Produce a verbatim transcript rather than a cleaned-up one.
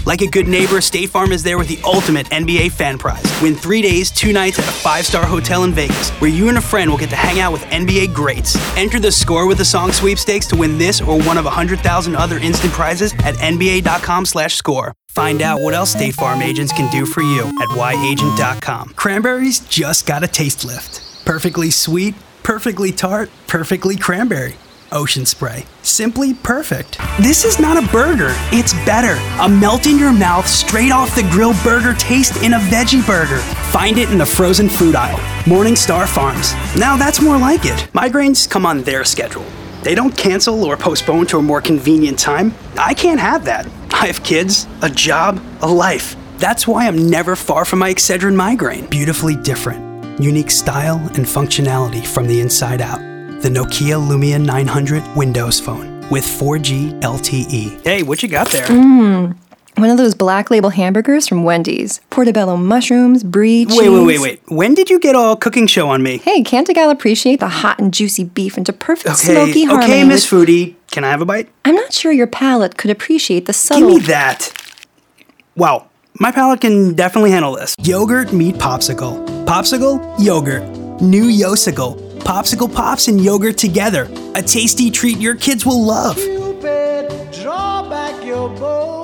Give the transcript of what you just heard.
Like a good neighbor, State Farm is there with the ultimate N B A fan prize. Win three days, two nights at a five-star hotel in Vegas, where you and a friend will get to hang out with N B A greats. Enter the Score with the Song sweepstakes to win this or one of one hundred thousand other instant prizes at N B A dot com slash score. Find out what else State Farm agents can do for you at Y agent dot com. Cranberries just got a taste lift. Perfectly sweet, perfectly tart, perfectly cranberry. Ocean Spray. Simply perfect. This is not a burger, it's better. A melt-in-your-mouth, straight-off-the-grill burger taste in a veggie burger. Find it in the frozen food aisle. Morningstar Farms. Now that's more like it. Migraines come on their schedule. They don't cancel or postpone to a more convenient time. I can't have that. I have kids, a job, a life. That's why I'm never far from my Excedrin migraine. Beautifully different. Unique style and functionality from the inside out. The Nokia Lumia nine hundred Windows Phone with four G L T E. Hey, what you got there? Mmm, one of those black label hamburgers from Wendy's. Portobello mushrooms, brie, cheese. Wait, wait, wait, wait. When did you get all cooking show on me? Hey, can't a gal appreciate the hot and juicy beef into perfect okay, smoky harmony? Okay, Miss with... Foodie, can I have a bite? I'm not sure your palate could appreciate the subtle... Give me that. Wow, my palate can definitely handle this. Yogurt meat popsicle. Popsicle, yogurt. New Yosicle. Popsicle Pops and yogurt together. A tasty treat your kids will love. Cupid, draw back your bow.